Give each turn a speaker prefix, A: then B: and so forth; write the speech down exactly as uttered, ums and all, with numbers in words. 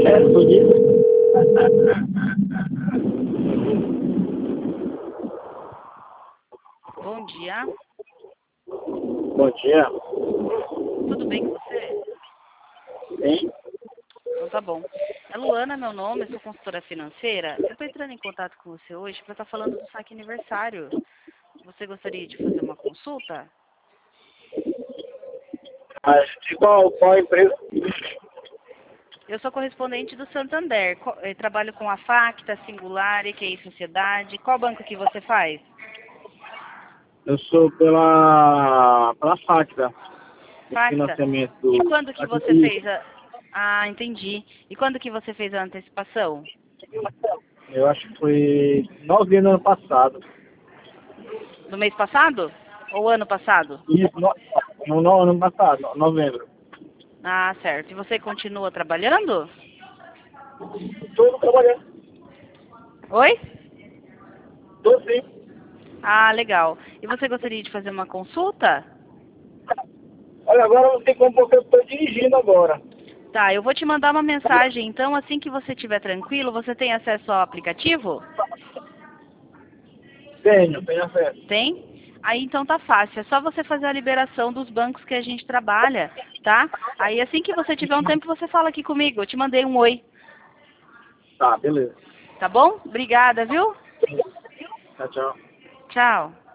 A: É, bom dia.
B: Bom dia.
A: Bom dia.
B: Tudo bem com você?
A: Sim?
B: Então tá bom. É Luana, meu nome, eu sou consultora financeira. Eu estou entrando em contato com você hoje para estar falando do saque aniversário. Você gostaria de fazer uma consulta?
A: Mas de qual, qual empresa?
B: Eu sou correspondente do Santander. Co- eh, Trabalho com a Facta, Singular, E Q I Sociedade. Qual banco que você faz?
A: Eu sou pela, pela Facta, o
B: Facta.
A: financiamento
B: E
A: do...
B: quando que você fez a... Ah, entendi. E quando que você fez a antecipação?
A: Eu acho que foi nove anos ano passado.
B: No mês passado? Ou ano passado?
A: Isso, no, no, no ano passado, no- novembro.
B: Ah, certo. E você continua trabalhando?
A: Estou trabalhando.
B: Oi?
A: Estou sim.
B: Ah, legal. E você gostaria de fazer uma consulta?
A: Olha, agora não tem como porque eu estou dirigindo agora.
B: Tá, eu vou te mandar uma mensagem, então assim que você estiver tranquilo, você tem acesso ao aplicativo?
A: Tenho, tenho acesso.
B: Tem? Aí então tá fácil, é só você fazer a liberação dos bancos que a gente trabalha, tá? Aí assim que você tiver um tempo, você fala aqui comigo, eu te mandei um oi,
A: Tá, beleza.
B: tá bom? Obrigada, viu?
A: Tchau, tchau.
B: Tchau.